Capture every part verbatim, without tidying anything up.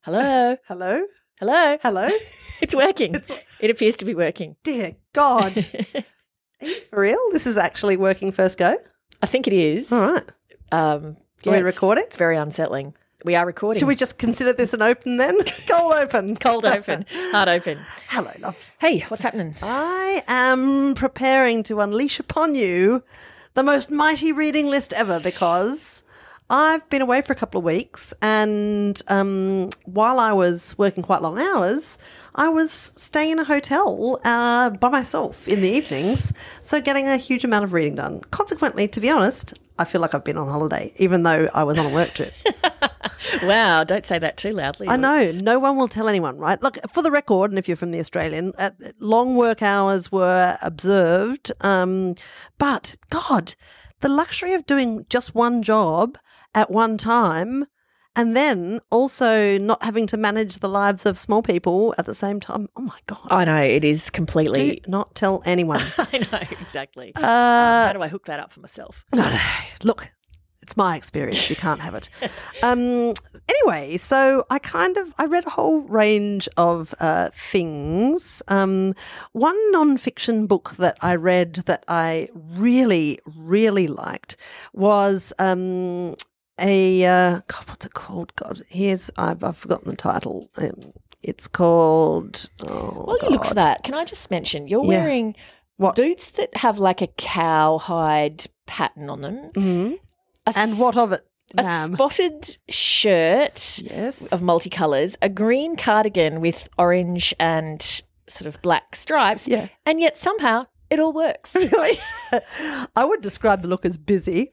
Hello. Hello? Hello. Hello? It's working. It's- It appears to be working. Dear God. Are you for real? This is actually working first go? I think it is. All right. Um, Are we it's- recording? It's very unsettling. We are recording. Should we just consider this an open then? Cold open. Cold open, hard open. Hello, love. Hey, what's happening? I am preparing to unleash upon you the most mighty reading list ever because I've been away for a couple of weeks and um, while I was working quite long hours, I was staying in a hotel uh, by myself in the evenings, so getting a huge amount of reading done. Consequently, to be honest, I feel like I've been on holiday, even though I was on a work trip. Wow, don't say that too loudly. I know. No one will tell anyone, right? Look, for the record, and if you're from the Australian, uh, long work hours were observed. Um, but, God, the luxury of doing just one job at one time and then also not having to manage the lives of small people at the same time. Oh, my God. I know, it is completely. Do not tell anyone. I know, exactly. Uh, How do I hook that up for myself? No, no. Look, it's my experience. You can't have it. Um, anyway, so I kind of I read a whole range of uh, things. Um, one nonfiction book that I read that I really, really liked was um, a uh, God. What's it called? God, here's I've I've forgotten the title. Um, it's called. Oh, While you look for God. that, can I just mention you're Yeah. wearing What? boots that have like a cowhide pattern on them. Mhm. A And s- what of it? A ma'am? spotted shirt Yes. of multicolours, a green cardigan with orange and sort of black stripes, Yeah. and yet somehow it all works. Really? I would describe the look as busy.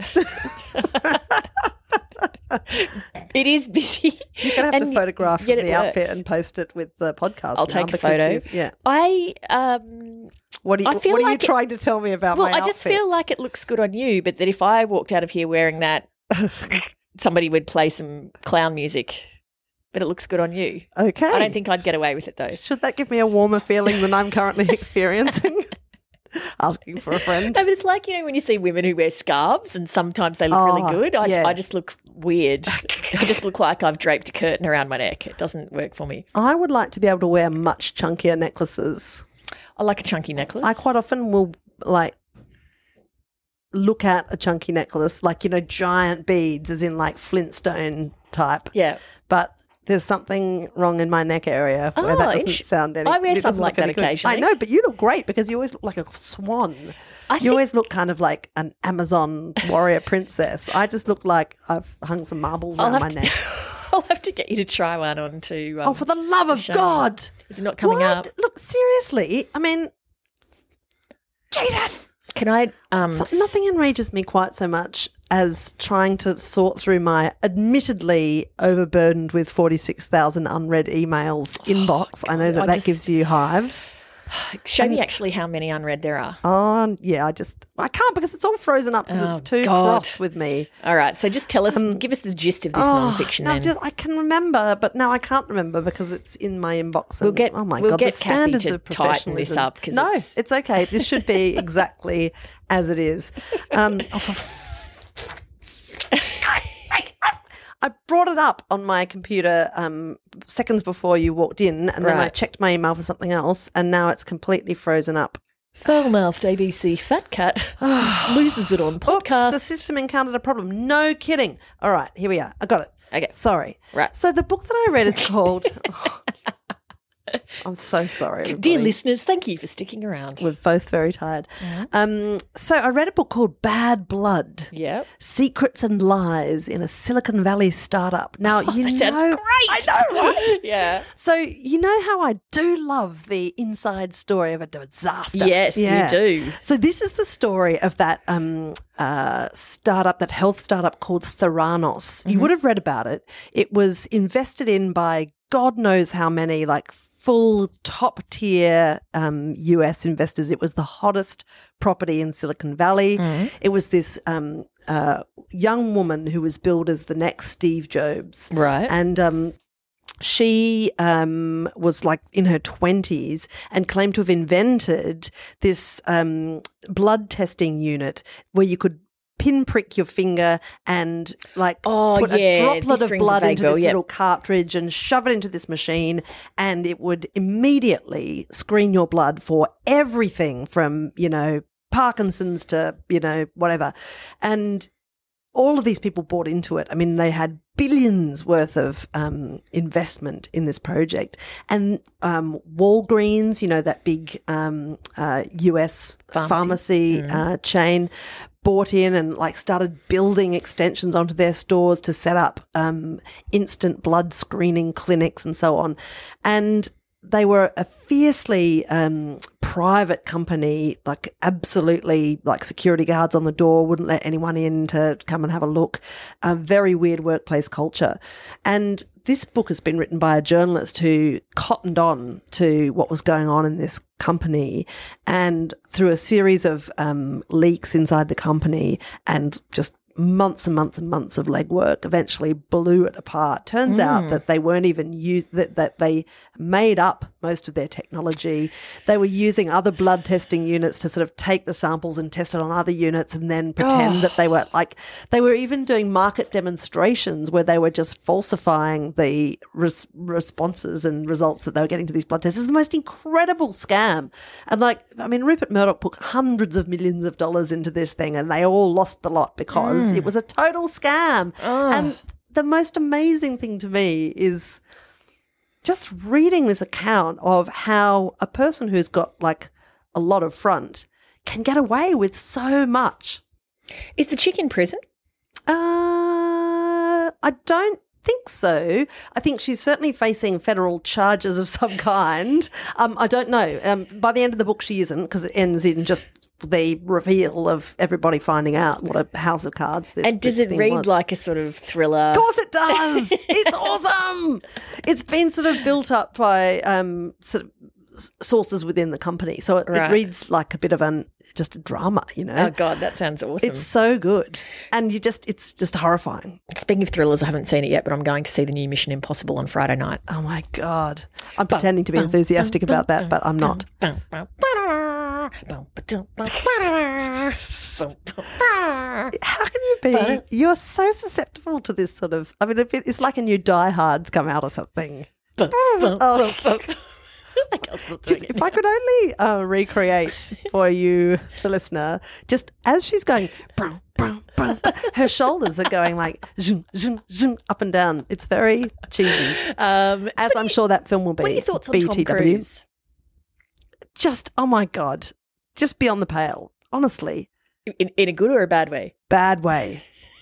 It is busy. You can have And the photograph of yet it the outfit works. and post it with the podcast. I'll now take a because photo. you've- Yeah. I um What are you, I feel what are you like it- trying to tell me about well, my I just outfit? feel like it looks good on you, but that if I walked out of here wearing that, somebody would play some clown music. But it looks good on you. Okay. I don't think I'd get away with it though. Should that give me a warmer feeling than I'm currently experiencing? Asking for a friend. No, but it's like, you know, when you see women who wear scarves and sometimes they look Oh, really good. I, yeah. I just look weird. I just look like I've draped a curtain around my neck. It doesn't work for me. I would like to be able to wear much chunkier necklaces. I like a chunky necklace. I quite often will like look at a chunky necklace, like, you know, giant beads, as in like Flintstone type. Yeah. But there's something wrong in my neck area where Oh, that doesn't int- sound any. I wear it something doesn't like look any that good. occasionally. I know, but you look great because you always look like a swan. I You think- always look kind of like an Amazon warrior princess. I just look like I've hung some marbles I'll around my have, to, neck. I'll have to get you to try one on to. Um, Oh, for the love of show. God! Is it not coming What? up? Look, seriously. I mean, Jesus. Can I? Um, So- nothing enrages me quite so much as trying to sort through my admittedly overburdened with forty-six thousand unread emails inbox. I know that I that just- gives you hives. show me actually how many unread there are. Oh, yeah, I just, I can't because it's all frozen up because Oh, it's too God. cross with me. All right. So just tell us, give us the gist of this Oh, nonfiction no, then. just, I can remember, but now I can't remember because it's in my inbox. And, We'll get- oh my we'll God, get the Kathy standards to of tighten this professionalism. up 'cause no, it's- it's okay. This should be exactly as it is. Um, oh, for I brought it up on my computer um, seconds before you walked in, and then I Right. checked my email for something else, and now it's completely frozen up. Foul-mouthed A B C fat cat loses it on Oops, podcast. the system encountered a problem. No kidding. All right, here we are. I got it. Okay. Sorry. Right. So the book that I read is called... I'm so sorry, Dear everybody. listeners, thank you for sticking around. We're both very tired. Um, so I read a book called Bad Blood. Yep. Secrets and Lies in a Silicon Valley Startup. Now, you Oh, that know, sounds great. I know, right? Yeah. So you know how I do love the inside story of a disaster. Yes, Yeah. you do. So this is the story of that um, uh, startup, that health startup called Theranos. Mm-hmm. You would have read about it. It was invested in by God knows how many, like full top tier um, U S investors. It was the hottest property in Silicon Valley. Mm-hmm. It was this um, uh, young woman who was billed as the next Steve Jobs. Right. And um, she um, was like in her twenties and claimed to have invented this um, blood testing unit where you could pinprick your finger and like Oh, put yeah, a droplet this of rings a blood vague into bell, this yep. little cartridge and shove it into this machine, and it would immediately screen your blood for everything from, you know, Parkinson's to, you know, whatever. And all of these people bought into it. I mean, they had billions worth of um, investment in this project. And um, Walgreens, you know, that big um, uh, U S Pharmacy, pharmacy mm. uh, chain, bought in and like started building extensions onto their stores to set up um, instant blood screening clinics and so on. And they were a fiercely um, private company, like absolutely like security guards on the door, wouldn't let anyone in to come and have a look. A very weird workplace culture. And this book has been written by a journalist who cottoned on to what was going on in this company, and through a series of um, leaks inside the company and just months and months and months of legwork eventually blew it apart. Turns mm. out that they weren't even used, that, that they made up most of their technology. They were using other blood testing units to sort of take the samples and test it on other units and then pretend oh. that they were like, they were even doing market demonstrations where they were just falsifying the res- responses and results that they were getting to these blood tests. It was the most incredible scam. And like, I mean, Rupert Murdoch put hundreds of millions of dollars into this thing and they all lost the lot because mm. it was a total scam. Oh. And the most amazing thing to me is just reading this account of how a person who's got like a lot of front can get away with so much. Is the chick in prison? Uh, I don't think so. I think she's certainly facing federal charges of some kind. Um, I don't know. Um, by the end of the book, she isn't, because it ends in just the reveal of everybody finding out what a house of cards this And does this it read was. like a sort of thriller? Of course it does. It's awesome. It's been sort of built up by um, sort of sources within the company. So it, right. it reads like a bit of an just a drama, you know. Oh God, that sounds awesome. It's so good. And you just it's just horrifying. Speaking of thrillers, I haven't seen it yet, but I'm going to see the new Mission Impossible on Friday night. Oh my God. I'm pretending to be enthusiastic about that, but I'm not. How can you be? You're so susceptible to this sort of, I mean, it's like a new Die Hard's come out or something. Oh. Just, if I could only uh, recreate for you, the listener, just as she's going, brown, brown, brown, her shoulders are going like zoom, zoom, zoom, up and down. It's very cheesy, um, as I'm you, sure that film will be. What are your thoughts on B T W? Tom Cruise? Just, oh my God, just beyond the pale, honestly. In, in a good or a bad way? Bad way.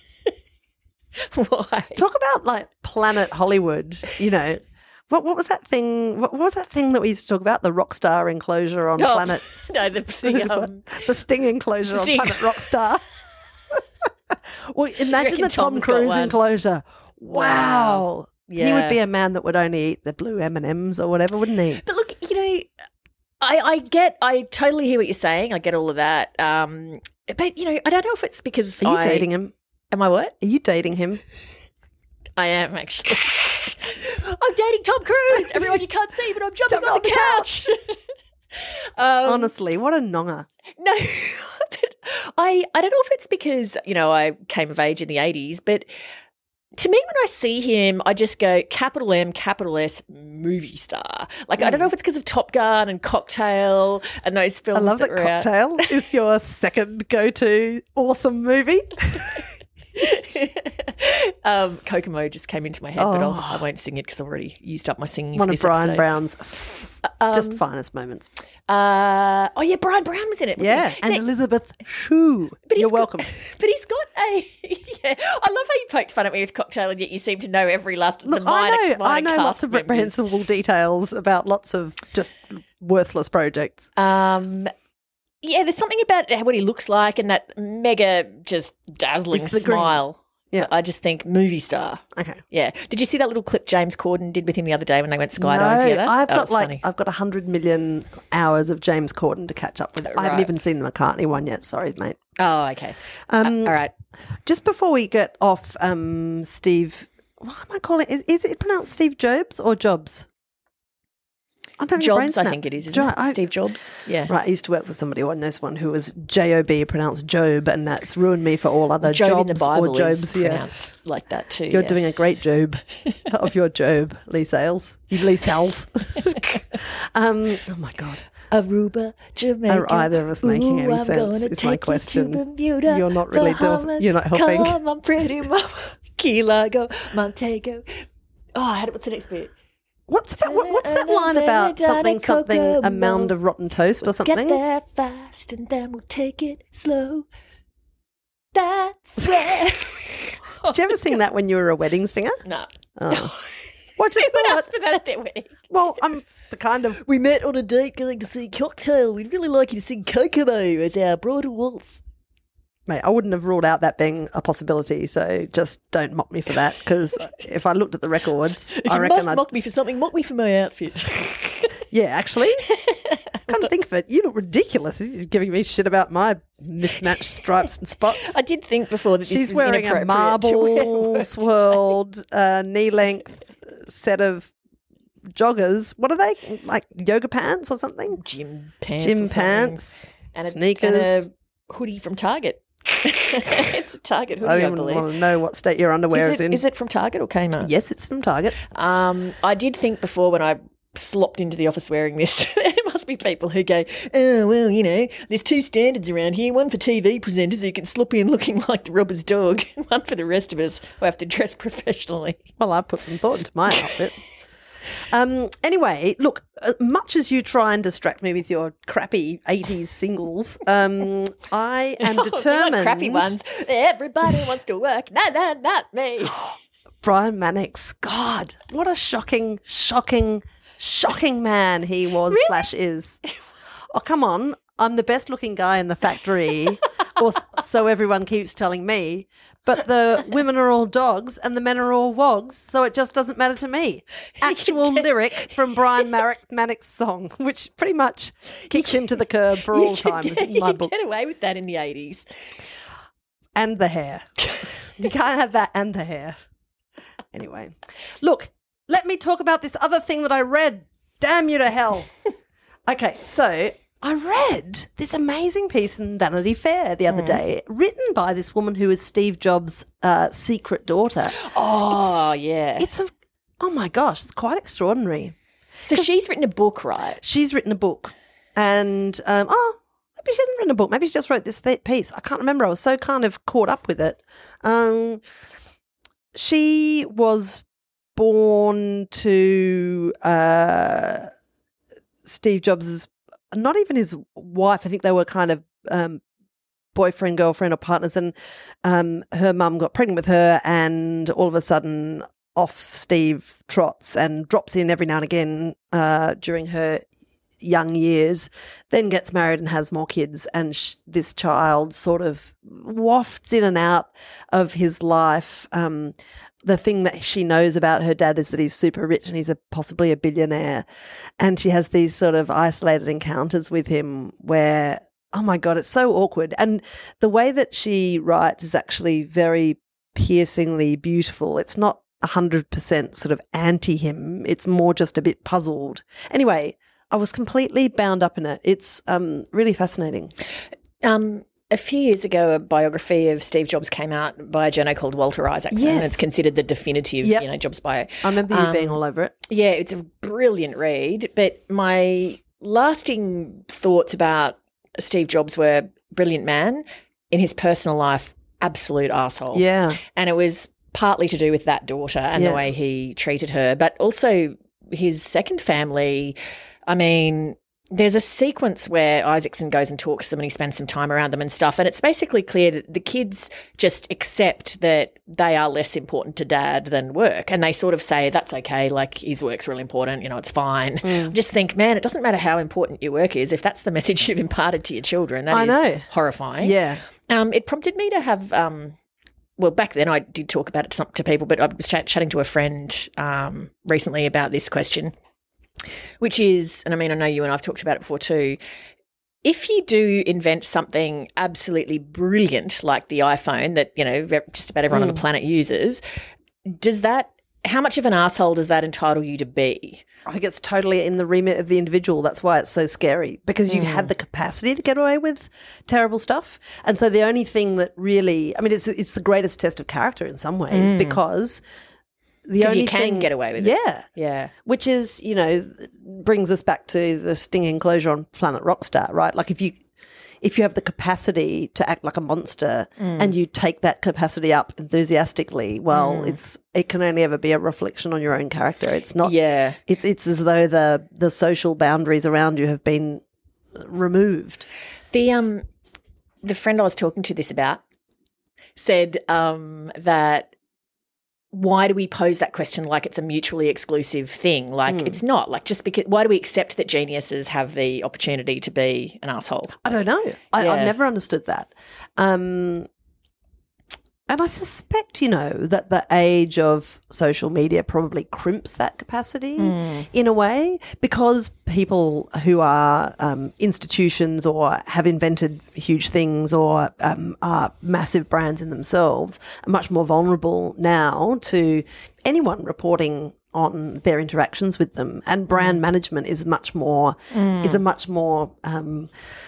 Why? Talk about like Planet Hollywood, you know. What what was that thing? What, what was that thing that we used to talk about? The Rockstar enclosure on oh, Planet. No, the thing, um, the Sting enclosure Sting. on Planet Rockstar. Well, imagine the Tom Tom's Cruise enclosure. Wow. wow. Yeah. He would be a man that would only eat the blue M and M's or whatever, wouldn't he? But look, you know, I, I get, I totally hear what you're saying. I get all of that. Um, but you know, I don't know if it's because Are you I, dating him? Am I what? Are you dating him? I am actually. I'm dating Tom Cruise. Everyone you can't see, but I'm jumping Jump on, on the, the couch. um, Honestly, what a nonger. No, but I I don't know if it's because, you know, I came of age in the eighties, but to me when I see him, I just go capital M, capital S, movie star. Like, mm. I don't know if it's because of Top Gun and Cocktail and those films I love that, that were out. Cocktail is your second go-to awesome movie. um, Kokomo just came into my head, oh. but I'll, I won't sing it because I've already used up my singing. One for of this Brian episode. Brown's um, just finest moments. Uh, oh yeah, Brian Brown was in it. Yeah, he? and now, Elizabeth Shue. You're got, welcome. But he's got a. Yeah, I love how you poked fun at me with Cocktail, and yet you seem to know every last. Look, the minor, I know, minor I know cast lots of members. reprehensible details about lots of just worthless projects. Um. Yeah, there's something about what he looks like and that mega just dazzling It's the smile. green. Yeah. I just think movie star. Okay. Yeah. Did you see that little clip James Corden did with him the other day when they went skydiving no, together? I've That got was like funny. I've got a hundred million hours of James Corden to catch up with. I haven't Right. even seen the McCartney one yet. Sorry, mate. Oh, okay. Um, Uh, all right. Just before we get off, um, Steve, what am I calling? Is, is it pronounced Steve Jobs or Jobs? I'm having a brain Jobs, I snap. think it is, isn't Jo- it? I- Steve Jobs. Yeah. Right, I used to work with somebody who knows one who was J O B pronounced Job, and that's ruined me for all other Job jobs in the Bible or Jobs. is yeah. pronounced like that too. You're yeah. doing a great job of your Job, Lee Sales. Lee Sales. um, oh my God. Aruba, Jamaica. Are either of us making Ooh, any I'm sense gonna is my take question. You to Bermuda, You're not really doing- Bahamas, you're not helping. Come on, pretty mama. Key Largo, Montego. Oh, I had what's the next bit? What's that, what, what's that line about something, something, a mound of rotten toast or something? Get there fast and then we'll take it slow. That's where. Did you ever sing that when you were a wedding singer? No. Oh. Well, I just Everyone thought, else put that at their wedding. well, I'm the kind of, We met on a date going to see Cocktail. We'd really like you to sing Kokomo as our bridal waltz. mate, I wouldn't have ruled out that being a possibility, so just don't mock me for that, because if I looked at the records, If I you reckon must I'd, mock me for something, mock me for my outfit. yeah, actually, come to think of it, you look ridiculous. You're giving me shit about my mismatched stripes and spots. I did think before that this She's was wearing a inappropriate to wear marble words. swirled uh, knee-length set of joggers. What are they? Like yoga pants or something? Gym pants. Gym or something. pants, and a, sneakers. and a hoodie from Target. It's a Target hoodie, I I, don't even believe. want to know what state your underwear Is is, it, in. is it from Target or Kmart? Yes, it's from Target. Um, I did think before when I slopped into the office wearing this, there must be people who go, oh, well, you know, there's two standards around here, one for T V presenters who can slop in looking like the robber's dog, and one for the rest of us who have to dress professionally. Well, I put some thought into my outfit. Um, anyway, look, as much as you try and distract me with your crappy eighties singles, um, I am Oh, they're not determined. crappy ones. Everybody wants to work. No, no, not me. Brian Mannix, God, what a shocking, shocking, shocking man he was slash is. Oh, come on. I'm the best looking guy in the factory, or s- so everyone keeps telling me. But the women are all dogs and the men are all wogs, so it just doesn't matter to me. Actual lyric from Brian Mar- Mannix's song, which pretty much kicks him to the curb for all time You in my could book. get away with that in the eighties. And the hair. You can't have that and the hair. Anyway, look, let me talk about this other thing that I read. Damn you to hell. Okay, so I read this amazing piece in Vanity Fair the other day, written by this woman who is Steve Jobs' uh, secret daughter. Oh, yeah. It's a, oh my gosh, it's quite extraordinary. So she's written a book, right? She's written a book, and um, oh, maybe she hasn't written a book. Maybe she just wrote this th- piece. I can't remember. I was so kind of caught up with it. Um, she was born to uh, Steve Jobs' not even his wife. I think they were kind of um, boyfriend, girlfriend, or partners, and um, her mum got pregnant with her, and all of a sudden off Steve trots and drops in every now and again uh, during her young years, then gets married and has more kids, and sh- this child sort of wafts in and out of his life. Um, the thing that she knows about her dad is that he's super rich and he's a, possibly a billionaire, and she has these sort of isolated encounters with him where, oh my God, it's so awkward. And the way that she writes is actually very piercingly beautiful. It's not one hundred percent sort of anti him. It's more just a bit puzzled. Anyway, I was completely bound up in it. It's um, really fascinating. Um, a few years ago, a biography of Steve Jobs came out by a journal called Walter Isaacson. Yes. It's considered the definitive, Yep. you know, Jobs bio. I remember you Um, being all over it. Yeah, it's a brilliant read. But my lasting thoughts about Steve Jobs were brilliant man. In his personal life, absolute arsehole. Yeah. And it was partly to do with that daughter and Yeah. the way he treated her, but also his second family. I mean, there's a sequence where Isaacson goes and talks to them and he spends some time around them and stuff. And it's basically clear that the kids just accept that they are less important to dad than work. And they sort of say, that's okay, like his work's really important, you know, it's fine. Mm. I just think, man, it doesn't matter how important your work is. If that's the message you've imparted to your children, that I is know. horrifying. Yeah. Um, it prompted me to have, um, well, back then I did talk about it to, some, to people, but I was chat, chatting to a friend um, recently about this question, which is, and I mean, I know you and I've talked about it before too, if you do invent something absolutely brilliant like the iPhone that, you know, just about everyone on the planet uses, does that how much of an asshole does that entitle you to be? I think it's totally in the remit of the individual. That's why it's so scary, because you mm. have the capacity to get away with terrible stuff. And so the only thing that really, I mean, it's it's the greatest test of character in some ways mm. because the only you can thing, get away with yeah, it. Yeah. Yeah. Which is, you know, brings us back to the stinging closure on Planet Rockstar, right? Like if you if you have the capacity to act like a monster mm. and you take that capacity up enthusiastically, well, mm. it's it can only ever be a reflection on your own character. It's not. Yeah. It's it's as though the the social boundaries around you have been removed. The um, the friend I was talking to this about said um that. Why do we pose that question like it's a mutually exclusive thing? Like mm. it's not. Like just because why do we accept that geniuses have the opportunity to be an asshole? I don't know. I, yeah. I've never understood that. Um, and I suspect, you know, that the age of social media probably crimps that capacity mm. in a way, because people who are um, institutions or have invented huge things or um, are massive brands in themselves are much more vulnerable now to anyone reporting on their interactions with them. And brand mm. management is much more mm. is a much more um,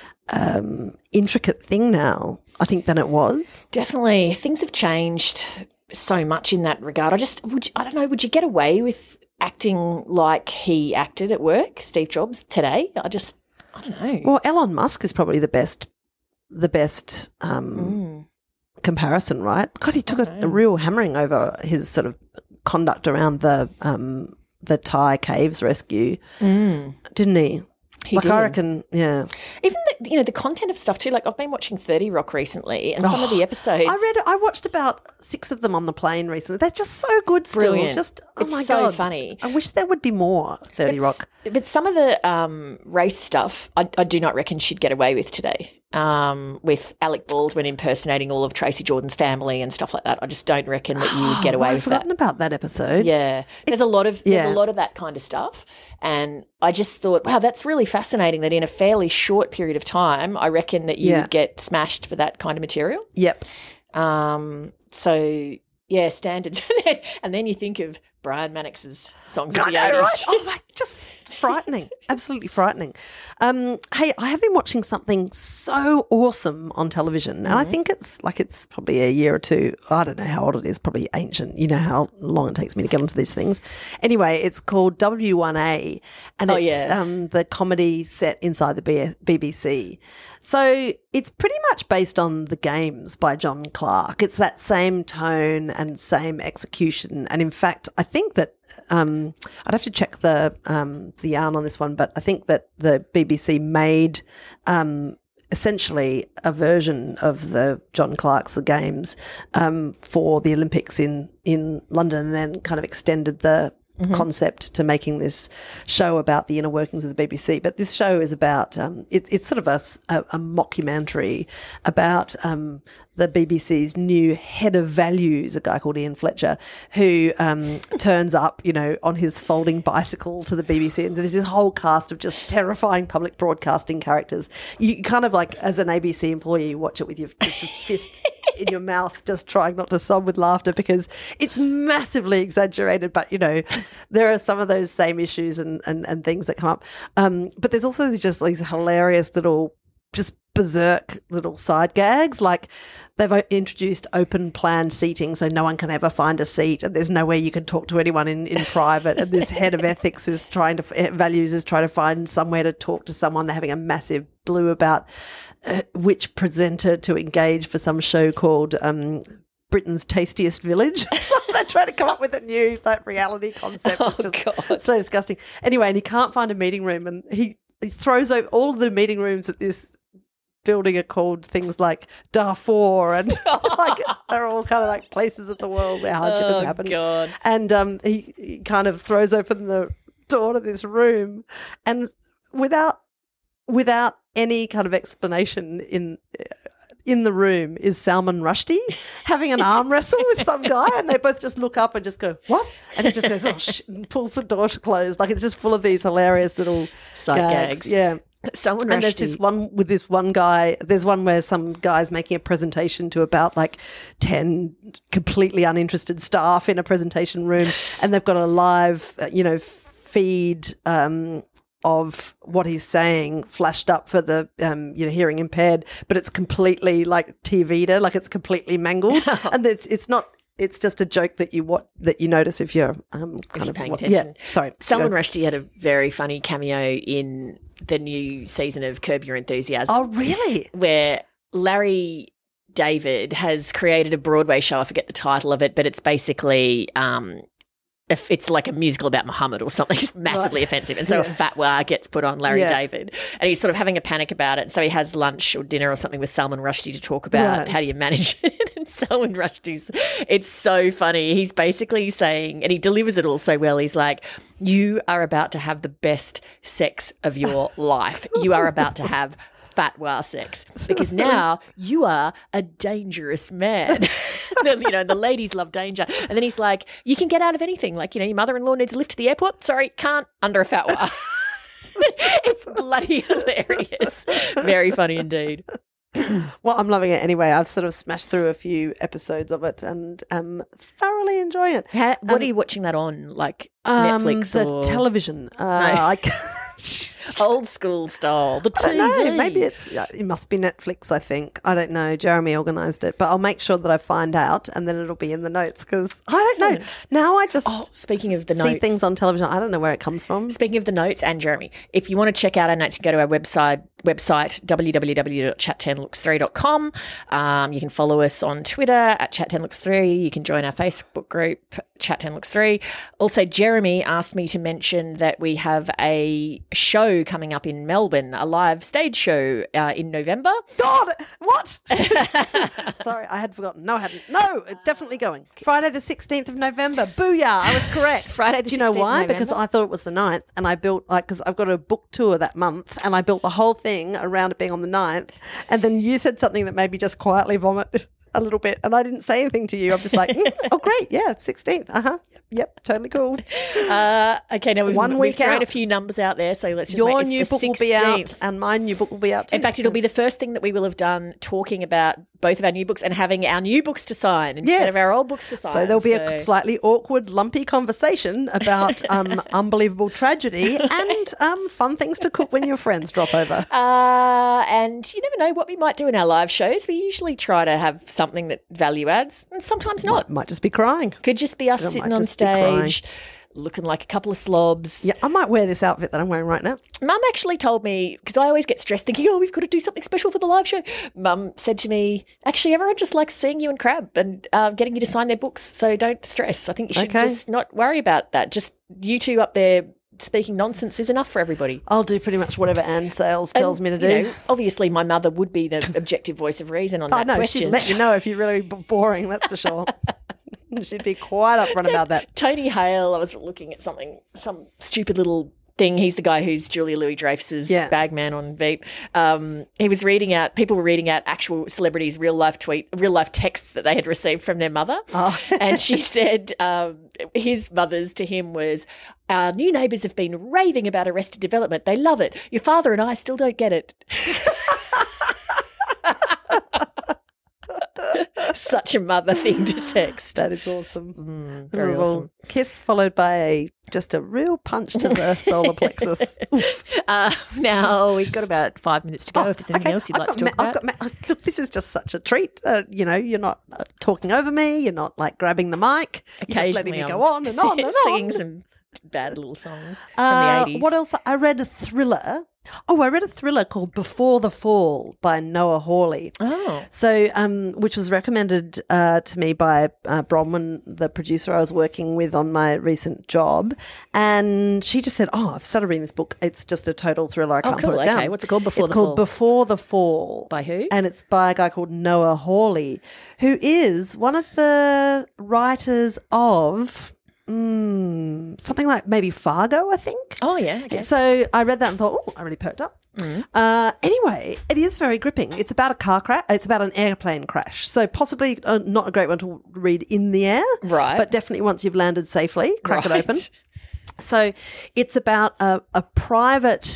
um, intricate thing now, I think, than it was. Definitely. Things have changed so much in that regard. I just, would you, I don't know, would you get away with acting like he acted at work, Steve Jobs, today? I just, I don't know. Well, Elon Musk is probably the best, the best um, mm. comparison, right? God, he took a, a real hammering over his sort of conduct around the um, the Thai caves rescue, mm. didn't he? He like did. I reckon, yeah. Even the, you know, the content of stuff too. Like I've been watching thirty Rock recently, and some oh, of the episodes. I read. I watched about six of them on the plane recently. They're just so good. Still, brilliant. Just oh it's my so god, funny. I wish there would be more thirty but, Rock. But some of the um, race stuff, I, I do not reckon she'd get away with today. Um, with Alec Baldwin impersonating all of Tracy Jordan's family and stuff like that, I just don't reckon that you would get away I've with forgotten that. about that episode. Yeah, there's a lot of yeah. there's a lot of that kind of stuff, and I just thought, wow, that's really fascinating. That in a fairly short period of time, I reckon that you yeah. would get smashed for that kind of material. Yep. Um. So yeah, standards, and then you think of Brian Mannix's songs of I the know, eighties. right? Oh my, just frightening, absolutely frightening. Um, hey, I have been watching something so awesome on television, and mm-hmm. I think it's like it's probably a year or two. I don't know how old it is. Probably ancient. You know how long it takes me to get onto these things. Anyway, it's called W one A, and oh, it's yeah. um, the comedy set inside the B B C. So it's pretty much based on The Games by John Clark. It's that same tone and same execution. And in fact, I think that um, I'd have to check the um, the yarn on this one, but I think that the B B C made um, essentially a version of the John Clark's The Games um, for the Olympics in, in London, and then kind of extended the Mm-hmm. concept to making this show about the inner workings of the B B C. But this show is about, um, it, it's sort of a, a, a mockumentary about um, the B B C's new head of values, a guy called Ian Fletcher, who um, turns up, you know, on his folding bicycle to the B B C. And there's this whole cast of just terrifying public broadcasting characters. You kind of like, as an A B C employee, you watch it with your just a fist in your mouth, just trying not to sob with laughter because it's massively exaggerated. But, you know, there are some of those same issues and, and, and things that come up. Um, but there's also these just these hilarious little, just berserk little side gags. Like they've introduced open plan seating so no one can ever find a seat and there's nowhere you can talk to anyone in, in private. And this head of ethics is trying to, values is trying to find somewhere to talk to someone. They're having a massive blue about uh, which presenter to engage for some show called um, Britain's Tastiest Village. They're trying to come up with a new like reality concept. Oh, it's just God. so disgusting. Anyway, and he can't find a meeting room, and he, he throws over all of the meeting rooms at this building are called things like Darfur, and like they're all kind of like places of the world where hardship oh, is happening. God. And um, he, he kind of throws open the door to this room, and without without any kind of explanation in. In the room is Salman Rushdie having an arm wrestle with some guy, and they both just look up and just go, "What?" And he just goes, "Oh shit," and pulls the door to close. Like it's just full of these hilarious little side gags. gags. Yeah. Salman And there's Rushdie. this one with this one guy. There's one where some guy's making a presentation to about like ten completely uninterested staff in a presentation room, and they've got a live, uh, you know, feed um, of what he's saying flashed up for the um, you know hearing impaired, but it's completely like T V'd, like it's completely mangled, and it's it's not. It's just a joke that you what that you notice if you're um, kind you're of paying what, attention. Yeah, sorry. Salman Go. Rushdie had a very funny cameo in the new season of Curb Your Enthusiasm. Oh, really? Where Larry David has created a Broadway show. I forget the title of it, but it's basically um, if it's like a musical about Muhammad or something. It's massively Right. offensive. And so Yeah. a fatwa gets put on Larry Yeah. David, and he's sort of having a panic about it. So he has lunch or dinner or something with Salman Rushdie to talk about Right. how do you manage it. And Salman Rushdie's, it's so funny. He's basically saying, and he delivers it all so well. He's like, you are about to have the best sex of your life. You are about to have fatwa sex because now you are a dangerous man. You know, the ladies love danger. And then he's like, you can get out of anything. Like, you know, your mother-in-law needs a lift to the airport. Sorry, can't under a fatwa. It's bloody hilarious. Very funny indeed. Well, I'm loving it anyway. I've sort of smashed through a few episodes of it and um thoroughly enjoying it. How, what Um, are you watching that on? Like Um, Netflix the or television. Uh, I can't- old school style? The I T V. don't know. Maybe it's yeah, it must be Netflix. I think I don't know. Jeremy organised it, but I'll make sure that I find out, and then it'll be in the notes because I don't know. Excellent. Now I just Oh, speaking of the see notes. things on television. I don't know where it comes from. Speaking of the notes, and Jeremy, if you want to check out our notes, you can go to our website, website w w w dot chat ten looks three dot com. Um, you can follow us on Twitter at chat ten looks three. You can join our Facebook group, chat ten looks three. Also, Jeremy asked me to mention that we have a show coming up in Melbourne, a live stage show uh, in November. God, what? Sorry, I had forgotten. No, I hadn't. No, definitely going. Friday the sixteenth of November. Booyah, I was correct. Friday the Do you know sixteenth of why? Because November. I thought it was the ninth, and I built, like, because I've got a book tour that month, and I built the whole thing around it being on the ninth, and then you said something that made me just quietly vomit a little bit, and I didn't say anything to you. I'm just like, mm, oh, great, yeah, sixteenth. Uh-huh. Yep, yep, totally cool. Uh, okay, now we've, One we've week thrown out. a few numbers out there, so let's just Your make it's new the book will be out, sixteenth. and my new book will be out too. In fact, it'll be the first thing that we will have done talking about both of our new books and having our new books to sign instead Yes. of our old books to sign. So there'll be So- a slightly awkward, lumpy conversation about um, unbelievable tragedy and um, fun things to cook when your friends drop over. Uh, and you never know what we might do in our live shows. We usually try to have something that value adds, and sometimes not. Might, might just be crying. Could just be us It might sitting on just be crying. stage, looking like a couple of slobs. Yeah, I might wear this outfit that I'm wearing right now. Mum actually told me, because I always get stressed thinking, oh, we've got to do something special for the live show. Mum said to me, actually, everyone just likes seeing you and Crab and uh, getting you to sign their books. So don't stress. I think you should Okay. just not worry about that. Just you two up there speaking nonsense is enough for everybody. I'll do pretty much whatever Anne Sales tells And, me to do. you know, obviously, my mother would be the objective voice of reason on I that know, question. she'd let you know if you're really b- boring, that's for sure. She'd be quite upfront about that. Tony Hale, I was looking at something, some stupid little thing. He's the guy who's Julia Louis-Dreyfus's Yeah. bagman on Veep. Um, he was reading out, people were reading out actual celebrities' real life tweet, real life texts that they had received from their mother. Oh. And she said um, his mother's to him was, our new neighbours have been raving about Arrested Development. They love it. Your father and I still don't get it. Such a mother thing to text. That is awesome. Mm, very A real awesome. kiss followed by a just a real punch to the solar plexus. Oof. Uh, now we've got about five minutes to go. if there's anything okay, else you'd I've like to got talk ma- about. I've got ma- look, this is just such a treat. Uh, you know, you're not uh, talking over me. You're not like grabbing the mic. You're just letting me I'm go on and on and singing on. some bad little songs from Uh, the eighties. what else? I read a thriller. Oh, I read a thriller called Before the Fall by Noah Hawley. Oh, So, um, which was recommended uh, to me by uh, Bronwyn, the producer I was working with on my recent job, and she just said, "Oh, I've started reading this book. It's just a total thriller. I Oh, can't cool. put it down." Okay, what's it called? Before it's the called Fall. Before the Fall. By who? And it's by a guy called Noah Hawley, who is one of the writers of mm, something like maybe Fargo, I think. Oh, yeah. Okay. So I read that and thought, oh, I really perked up. Mm. Uh, anyway, it is very gripping. It's about a car crash. It's about an airplane crash. So possibly uh, not a great one to read in the air. Right. But definitely once you've landed safely, crack Right. it open. So it's about a, a private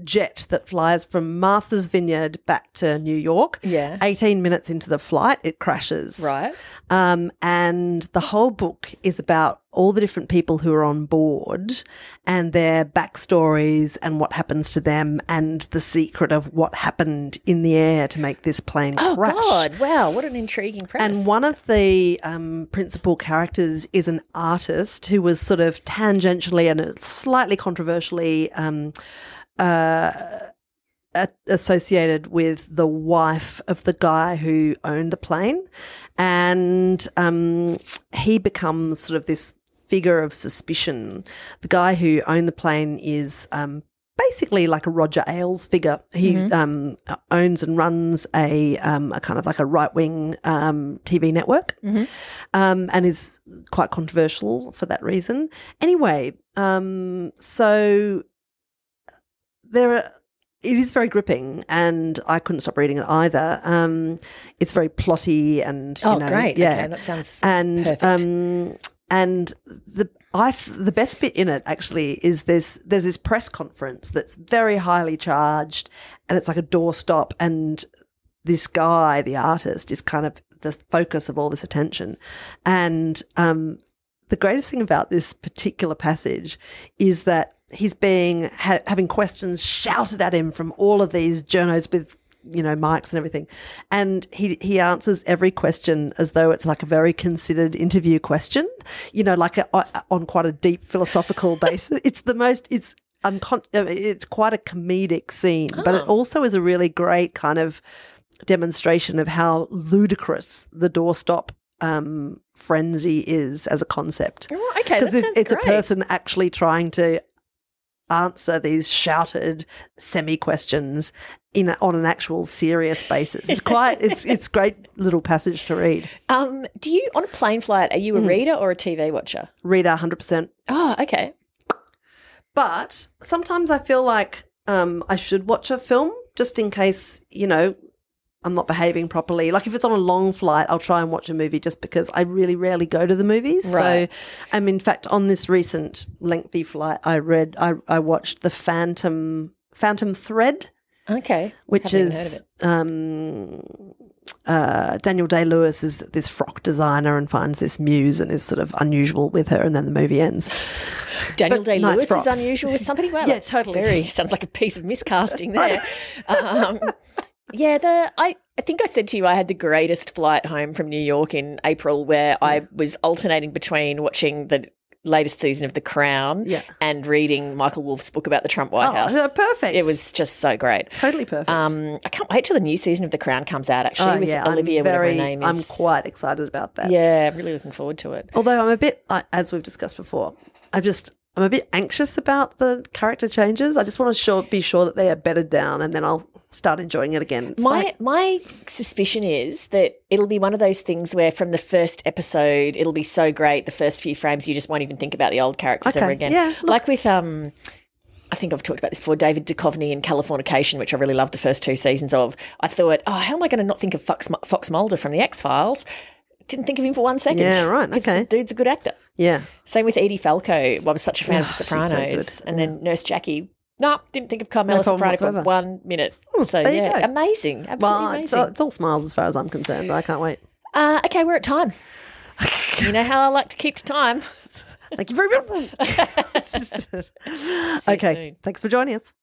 jet that flies from Martha's Vineyard back to New York. Yeah. eighteen minutes into the flight, it crashes. Right. Um, and the whole book is about all the different people who are on board and their backstories and what happens to them and the secret of what happened in the air to make this plane Oh, crash. God. Wow. What an intriguing premise. And one of the um, principal characters is an artist who was sort of tangentially and slightly controversially um, uh, a- associated with the wife of the guy who owned the plane. And um, he becomes sort of this figure of suspicion. The guy who owned the plane is um, basically like a Roger Ailes figure. He Mm-hmm. um, owns and runs a, um, a kind of like a right-wing um, T V network Mm-hmm. um, and is quite controversial for that reason. Anyway, um, so there are, it is very gripping and I couldn't stop reading it either. Um, it's very plotty and, you Oh, know, great. yeah. Okay, that sounds and perfect. um, and the I the best bit in it actually is there's there's this press conference that's very highly charged and it's like a doorstop and this guy, the artist, is kind of the focus of all this attention. And um, the greatest thing about this particular passage is that he's being ha- having questions shouted at him from all of these journos with, you know, mics and everything. And he, he answers every question as though it's like a very considered interview question, you know, like a, on quite a deep philosophical basis. It's the most, it's uncon- it's quite a comedic scene, oh. but it also is a really great kind of demonstration of how ludicrous the doorstop um, frenzy is as a concept. Oh, okay, that Because sounds it's great. a person actually trying to answer these shouted semi questions in a, on an actual serious basis. It's quite it's it's great little passage to read. Um, do you on a plane flight? Are you a Mm. reader or a T V watcher? Reader, one hundred percent. Oh, okay. But sometimes I feel like um, I should watch a film just in case, you know, I'm not behaving properly. Like if it's on a long flight, I'll try and watch a movie just because I really rarely go to the movies. Right. So, um, in fact, on this recent lengthy flight, I read, I, I watched the Phantom Phantom Thread, Okay. which Haven't even heard of is it. um, uh, Daniel Day-Lewis is this frock designer and finds this muse and is sort of unusual with her, and then the movie ends. Daniel but Day nice Lewis frocks. is unusual with somebody. Well, Yeah, that's totally. Very sounds like a piece of miscasting there. um, yeah, the I, I think I said to you I had the greatest flight home from New York in April, where I was alternating between watching the latest season of The Crown Yeah. and reading Michael Wolff's book about the Trump White Oh, House. yeah, perfect. It was just so great. totally perfect. Um, I can't wait till the new season of The Crown comes out. Actually, Oh, with yeah, Olivia, I'm whatever very, her name I'm is. quite excited about that. Yeah, I'm really looking forward to it. Although I'm a bit, I- as we've discussed before, I just I'm a bit anxious about the character changes. I just want to sure, be sure that they are bedded down, and then I'll start enjoying it again. It's My like, my suspicion is that it'll be one of those things where from the first episode it'll be so great, the first few frames you just won't even think about the old characters Okay, ever again. yeah, look- Like with um I think I've talked about this before, David Duchovny in Californication, which I really loved the first two seasons of. I thought, oh, how am I going to not think of Fox, Fox Mulder from the X-Files? Didn't think of him for one second. Yeah, right, 'Cause okay. the dude's a good actor. yeah, Same with Edie Falco. I was such a fan Oh, of The she's so Sopranos. good. And then Nurse Jackie. No, didn't think of Carmela problem Soprano for whatsoever. one minute. So, there you yeah, go. amazing. Absolutely well, it's, amazing. it's all smiles as far as I'm concerned. I can't wait. Uh, okay, we're at time. You know how I like to keep to time. Thank you very much. See you Okay, soon. thanks for joining us.